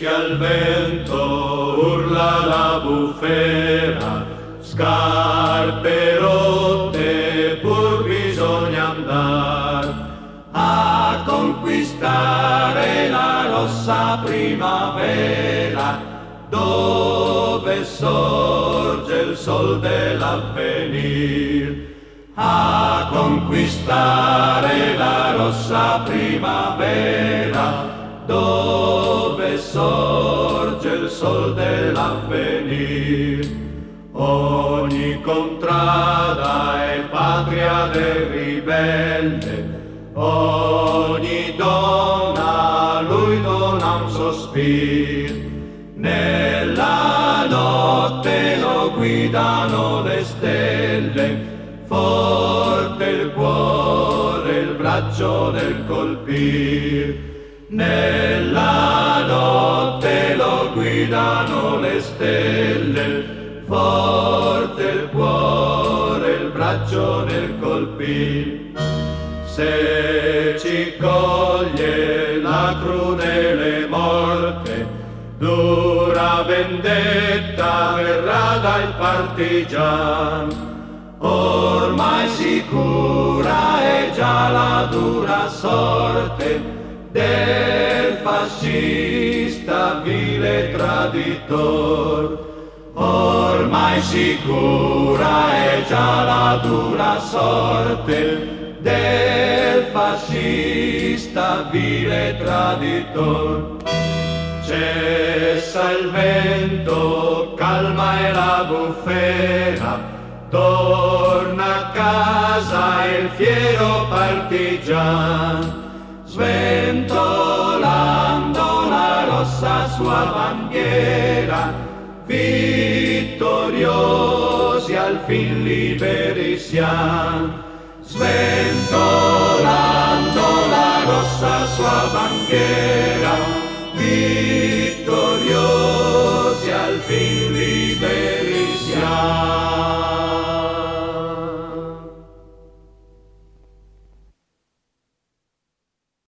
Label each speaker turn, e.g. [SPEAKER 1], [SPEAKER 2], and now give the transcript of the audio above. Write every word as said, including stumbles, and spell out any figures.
[SPEAKER 1] fischia il vento, urla la bufera, scarpe rotte pur bisogna andar a conquistare la rossa primavera, dove sorge il sol dell'avvenir. A conquistare la rossa primavera, dove sorge il sol dell'avvenir. Ogni contrada è patria del ribelle, ogni donna a lui dona un sospir. Nella notte lo guidano le stelle, forte il cuore, il braccio nel colpir. Nella notte lo guidano le stelle, forte il cuore, il braccio nel colpir. Se ci coglie la crudele morte, dura vendetta verrà dal partigian. Ormai sicura è già la dura sorte del fascista vile traditor. Ormai sicura è già la dura sorte del fascista vile traditor. Cessa il vento, calma è la bufera, torna a casa il fiero partigian, sventolando la rossa sua bandiera, vittoriosi al fin liberi siam. Sventolando la rossa sua bandiera, vittoriosi al fin